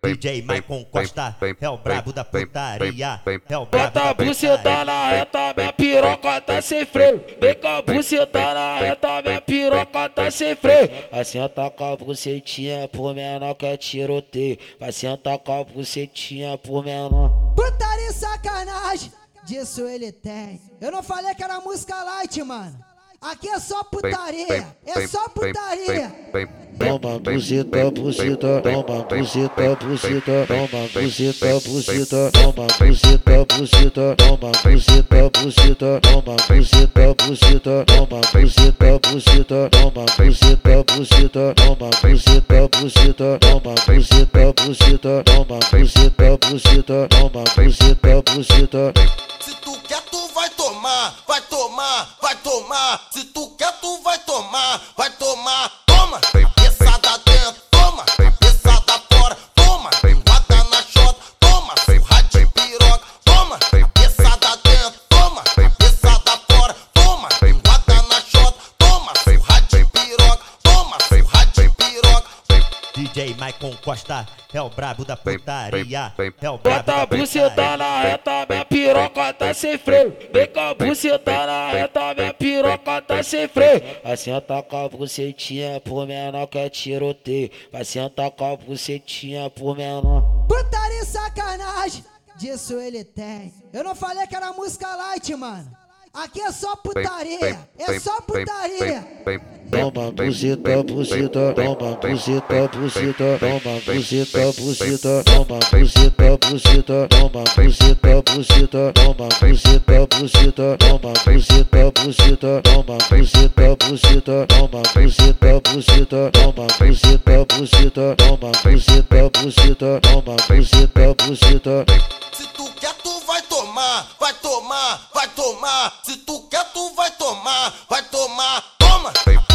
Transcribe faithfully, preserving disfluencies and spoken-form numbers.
D J Maicon Costa é o brabo da putaria, é o brabo Bota da a buceta na reta, minha piroca tá sem freio. Vem com a buceta na reta, minha piroca tá sem freio. Vai sentar com a bucetinha por menor que é tiroteio. Vai sentar com a bucetinha por menor. Putaria e sacanagem, disso ele tem. Eu não falei que era música light, mano. Aqui é só putaria, é só putaria. Toma buceta, buceta, toma buceta, buceta, toma buceta, buceta, toma buceta, buceta, toma buceta, buceta, toma buceta, buceta, toma buceta, buceta, toma buceta, buceta, toma buceta, buceta, toma buceta, buceta, toma buceta, buceta, toma buceta, buceta. Se tu quer, tu vai tomar, vai tomar, vai tomar. Se tu quer, tu vai tomar, vai tomar. Toma, cabeçada dentro, toma, cabeçada fora, toma, guarda na chota, toma, surra de piroca, toma, cabeçada dentro, toma, cabeçada fora, toma, guarda na chota, toma, surra de piroca, toma, surra de piroca. D J Maicon Costa é o brabo da putaria, é o brabo Bota a da buceta putaria. na reta, minha piroca tá sem freio. Vem com a buceta na reta, minha piroca tá sem freio. Vai sentar com a bucetinha por menor que é tiroteio. Vai sentar com a bucetinha por menor. Putaria e sacanagem, disso ele tem. Eu não falei que era música light, mano. Aqui é só putaria, é só putaria. Toma buceta, buceta, toma buceta, buceta, toma buceta, buceta, toma buceta, buceta, toma buceta, buceta, toma buceta, buceta, toma buceta, buceta, toma buceta, buceta, toma buceta, buceta, toma buceta, buceta, toma buceta, buceta, toma buceta, buceta. Se tu quer, tu vai tomar, vai tomar, vai tomar. Se tu quer, tu vai tomar, vai tomar. Toma,